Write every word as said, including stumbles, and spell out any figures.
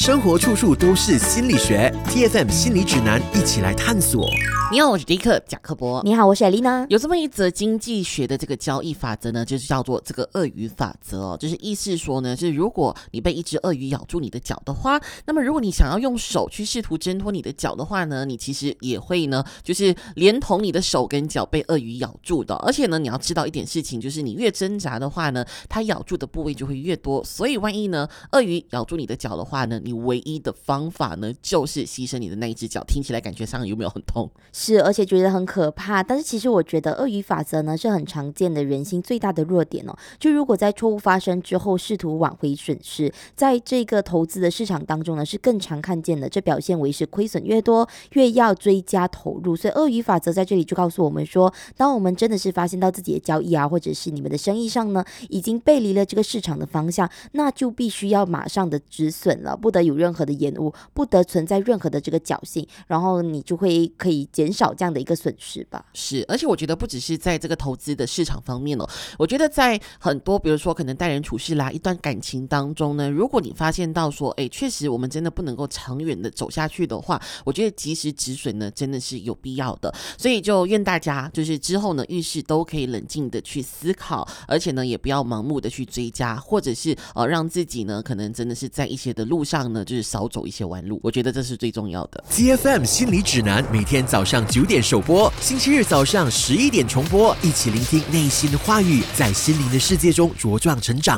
生活处处都是心理学 ，T F M 心理指南，一起来探索。 你好，我是迪克贾克伯。 你好，我是艾丽娜。 有这么一则经济学的这个交易法则呢，就是叫做这个鳄鱼法则哦，就是意思说呢，是如果你被一只鳄鱼咬住你的脚的话，那么如果你想要用手去试图挣脱你的脚的话呢，你其实也会呢，就是连同你的手跟脚被鳄鱼咬住的。而且呢，你要知道一点事情，就是你越挣扎的话呢，它咬住的部位就会越多。所以万一呢，鳄鱼咬住你的脚的话呢，你唯一的方法呢，就是牺牲你的那一只脚。听起来感觉上有没有很痛？ 是，而且觉得很可怕。但是其实我觉得鳄鱼法则呢是很常见的人性最大的弱点哦。就如果在错误发生之后试图挽回损失，在这个投资的市场当中呢是更常看见的。这表现为是亏损越多，越要追加投入。所以鳄鱼法则在这里就告诉我们说，当我们真的是发现到自己的交易啊，或者是你们的生意上呢，已经背离了这个市场的方向，那就必须要马上的止损了，不得有任何的延误，不得存在任何的这个侥幸，然后你就会可以减少这样的一个损失吧。 是，而且我觉得不只是在这个投资的市场方面哦，我觉得在很多比如说可能待人处事啦，一段感情当中呢，如果你发现到说，哎，确实我们真的不能够长远的走下去的话，我觉得及时止损呢，真的是有必要的。所以就愿大家就是之后呢，遇事都可以冷静的去思考，而且呢，也不要盲目的去追加，或者是呃让自己呢，可能真的是在一些的路上呢，就是少走一些弯路。我觉得这是最重要的。 T F M 心理指南每天早上九点首播，星期日早上十一点重播，一起聆听内心的话语，在心灵的世界中茁壮成长。